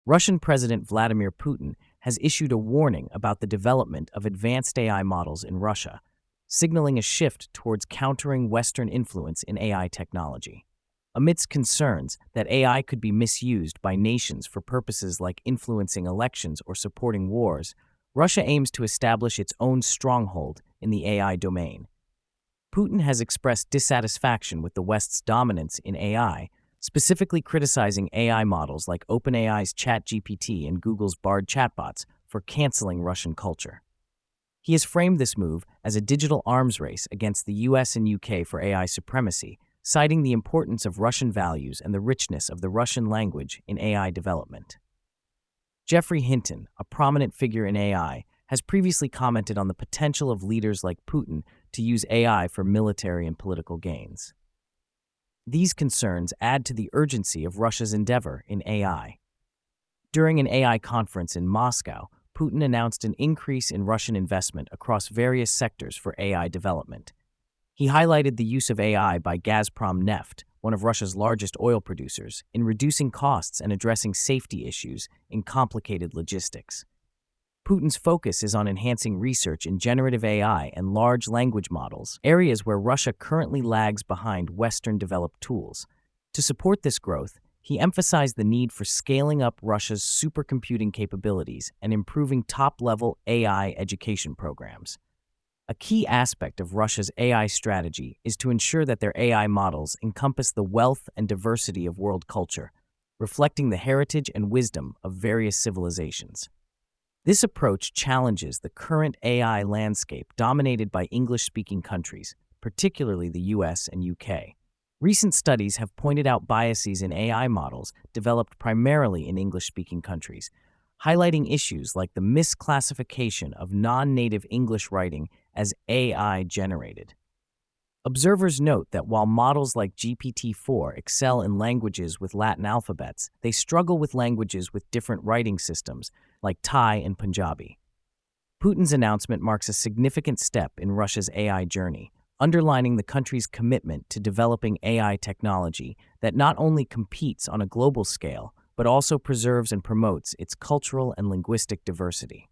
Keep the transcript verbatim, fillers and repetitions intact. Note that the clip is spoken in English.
Russian President Vladimir Putin has issued a warning about the development of advanced A I models in Russia, signaling a shift towards countering Western influence in A I technology. Amidst concerns that A I could be misused by nations for purposes like influencing elections or supporting wars, Russia aims to establish its own stronghold in the A I domain. Putin has expressed dissatisfaction with the West's dominance in A I, specifically criticizing A I models like OpenAI's ChatGPT and Google's Bard chatbots for canceling Russian culture. He has framed this move as a digital arms race against the U S and U K for A I supremacy, citing the importance of Russian values and the richness of the Russian language in A I development. Geoffrey Hinton, a prominent figure in A I, has previously commented on the potential of leaders like Putin to use A I for military and political gains. These concerns add to the urgency of Russia's endeavor in A I. During an A I conference in Moscow, Putin announced an increase in Russian investment across various sectors for A I development. He highlighted the use of A I by Gazprom Neft, one of Russia's largest oil producers, in reducing costs and addressing safety issues in complicated logistics. Putin's focus is on enhancing research in generative A I and large language models, areas where Russia currently lags behind Western-developed tools. To support this growth, he emphasized the need for scaling up Russia's supercomputing capabilities and improving top-level A I education programs. A key aspect of Russia's A I strategy is to ensure that their A I models encompass the wealth and diversity of world culture, reflecting the heritage and wisdom of various civilizations. This approach challenges the current A I landscape dominated by English-speaking countries, particularly the U S and U K. Recent studies have pointed out biases in A I models developed primarily in English-speaking countries, highlighting issues like the misclassification of non-native English writing as A I-generated. Observers note that while models like G P T four excel in languages with Latin alphabets, they struggle with languages with different writing systems, like Thai and Punjabi. Putin's announcement marks a significant step in Russia's A I journey, underlining the country's commitment to developing A I technology that not only competes on a global scale, but also preserves and promotes its cultural and linguistic diversity.